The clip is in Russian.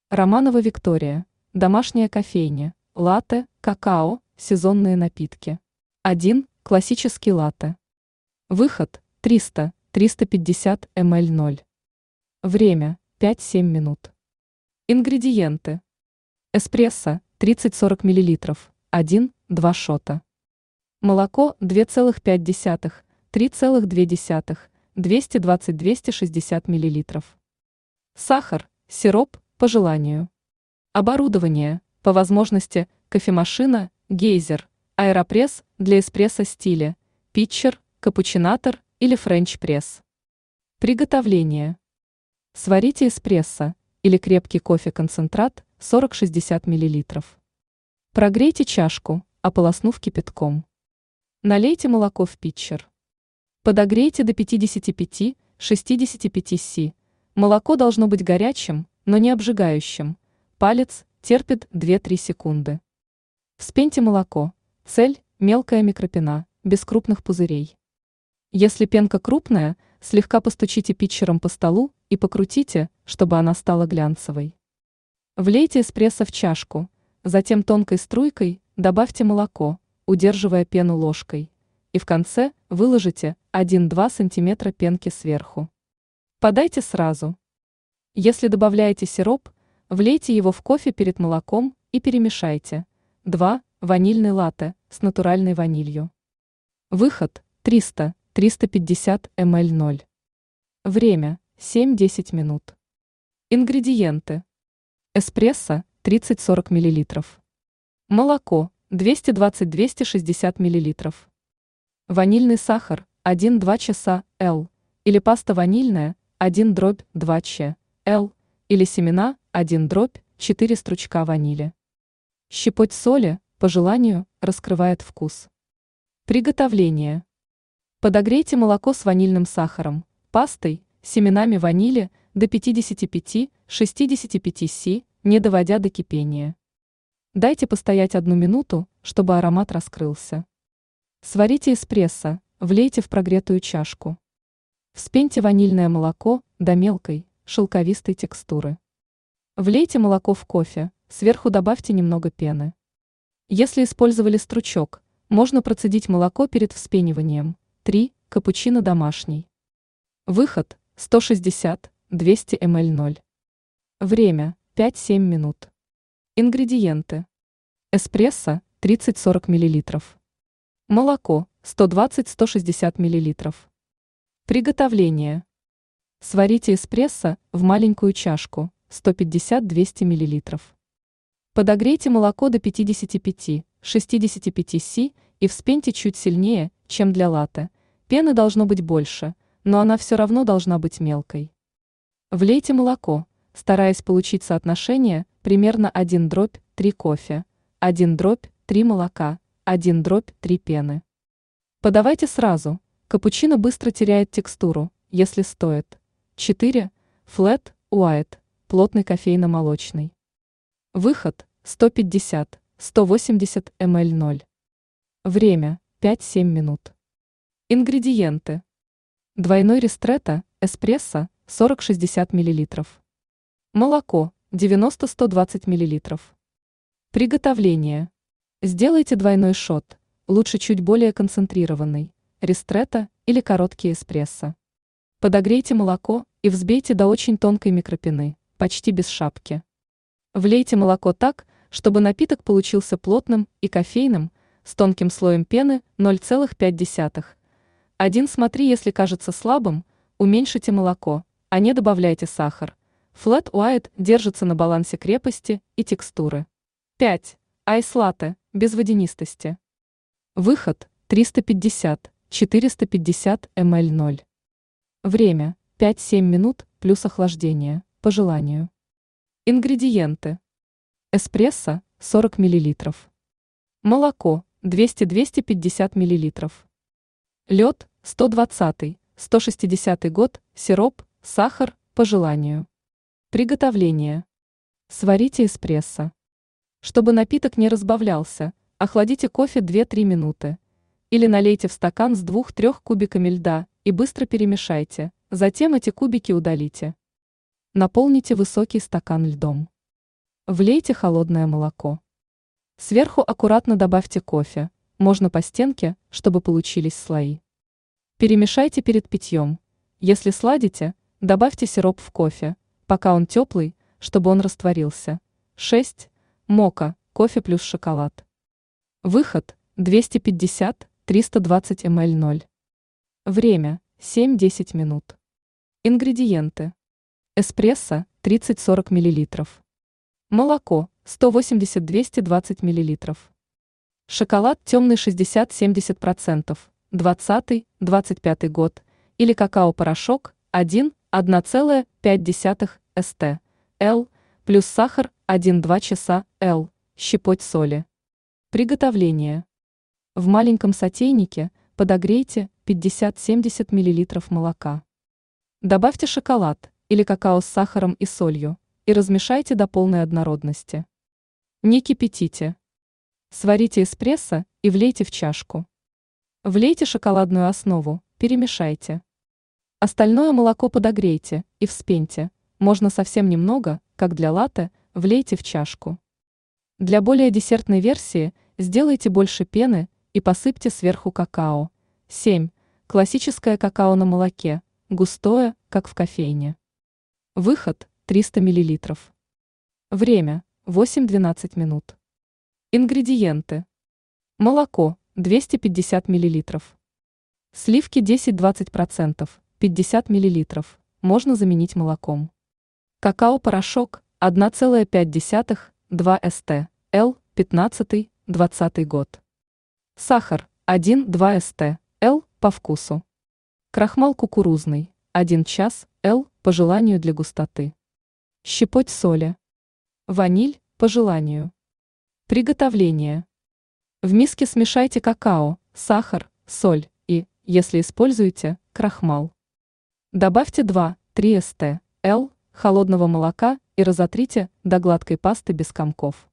Романова Виктория. Домашняя кофейня. Латте, какао, сезонные напитки. 1. Классический латте. Выход 300-350 мл 0. Время 5-7 минут. Ингредиенты. Эспрессо 30-40 мл 1-2 шота. Молоко 2,5-3,2 220-260 мл. Сахар, сироп по желанию. Оборудование, по возможности, кофемашина, гейзер, аэропресс для эспрессо-стиля, питчер, капучинатор или френч-пресс. Приготовление. Сварите эспрессо или крепкий кофе-концентрат 40-60 мл. Прогрейте чашку, ополоснув кипятком. Налейте молоко в питчер. Подогрейте до 55-65 С. Молоко должно быть горячим, но не обжигающим. Палец терпит 2-3 секунды. Вспеньте молоко. Цель – мелкая микропена, без крупных пузырей. Если пенка крупная, слегка постучите питчером по столу и покрутите, чтобы она стала глянцевой. Влейте эспрессо в чашку, затем тонкой струйкой добавьте молоко, удерживая пену ложкой, и в конце выложите 1-2 см пенки сверху. Подайте сразу. Если добавляете сироп, влейте его в кофе перед молоком и перемешайте. 2. Ванильный латте с натуральной ванилью. Выход 300-350 мл 0. Время 7-10 минут. Ингредиенты. Эспрессо 30-40 мл. Молоко 220-260 мл. Ванильный сахар 1-2 часа Л. Или паста ванильная 1/2 ч. Л. Или семена 1/4 стручка ванили. Щепоть соли, по желанию, раскрывает вкус. Приготовление. Подогрейте молоко с ванильным сахаром, пастой, семенами ванили до 55-65 С, не доводя до кипения. Дайте постоять 1 минуту, чтобы аромат раскрылся. Сварите эспрессо, влейте в прогретую чашку. Вспеньте ванильное молоко до мелкой, шелковистой текстуры. Влейте молоко в кофе, сверху добавьте немного пены. Если использовали стручок, можно процедить молоко перед вспениванием. 3. Капучино домашний. Выход 160-200 мл 0. Время 5-7 минут. Ингредиенты. Эспрессо 30-40 мл. Молоко 120-160 мл. Приготовление. Сварите эспрессо в маленькую чашку 150-200 мл. Подогрейте молоко до 55-65 С и вспеньте чуть сильнее, чем для латте. Пены должно быть больше, но она все равно должна быть мелкой. Влейте молоко, стараясь получить соотношение примерно 1/3 кофе, 1/3 молока, 1/3 пены. Подавайте сразу. Капучино быстро теряет текстуру, если стоит. 4. Flat White, плотный кофейно-молочный. Выход 150-180 мл 0. Время 5-7 минут. Ингредиенты. Двойной ристретто, эспрессо 40-60 мл. Молоко 90-120 мл. Приготовление. Сделайте двойной шот, лучше чуть более концентрированный, ристретто или короткий эспрессо. Подогрейте молоко и взбейте до очень тонкой микропены, почти без шапки. Влейте молоко так, чтобы напиток получился плотным и кофейным, с тонким слоем пены 0,5. 1. Смотри, если кажется слабым, уменьшите молоко, а не добавляйте сахар. Flat White держится на балансе крепости и текстуры. 5. Айс латте, без водянистости. Выход 350-450 мл 0. Время 5-7 минут плюс охлаждение, по желанию. Ингредиенты. Эспрессо 40 мл. Молоко 200-250 мл. Лед 120-160 год, сироп, сахар, по желанию. Приготовление. Сварите эспрессо. Чтобы напиток не разбавлялся, охладите кофе 2-3 минуты. Или налейте в стакан с 2-3 кубиками льда и быстро перемешайте, затем эти кубики удалите. Наполните высокий стакан льдом. Влейте холодное молоко. Сверху аккуратно добавьте кофе, можно по стенке, чтобы получились слои. Перемешайте перед питьем. Если сладите, добавьте сироп в кофе, пока он теплый, чтобы он растворился. 6. Мока, кофе плюс шоколад. Выход 250-320 мл 0. Время 7-10 минут. Ингредиенты. Эспрессо 30-40 мл. Молоко 180-220 мл. Шоколад темный 60-70%, 20-25 год, или какао-порошок 1,5 ст. Л, плюс сахар 1-2 часа Л, щепоть соли. Приготовление. В маленьком сотейнике подогрейте 50-70 мл молока. Добавьте шоколад или какао с сахаром и солью и размешайте до полной однородности. Не кипятите. Сварите эспрессо и влейте в чашку. Влейте шоколадную основу, перемешайте. Остальное молоко подогрейте и вспеньте, можно совсем немного, как для латте, влейте в чашку. Для более десертной версии сделайте больше пены и посыпьте сверху какао. 7. Классическое какао на молоке, густое, как в кофейне. Выход 300 мл. Время 8-12 минут. Ингредиенты. Молоко 250 мл. Сливки 10-20%, 50 мл, можно заменить молоком. Какао-порошок 1,5-2 ст. Л, 15-20 год. Сахар 1-2 ст. Л, по вкусу. Крахмал кукурузный 1 час Л, по желанию для густоты. Щепоть соли. Ваниль, по желанию. Приготовление. В миске смешайте какао, сахар, соль и, если используете, крахмал. Добавьте 2-3 ст. Л холодного молока и разотрите до гладкой пасты без комков.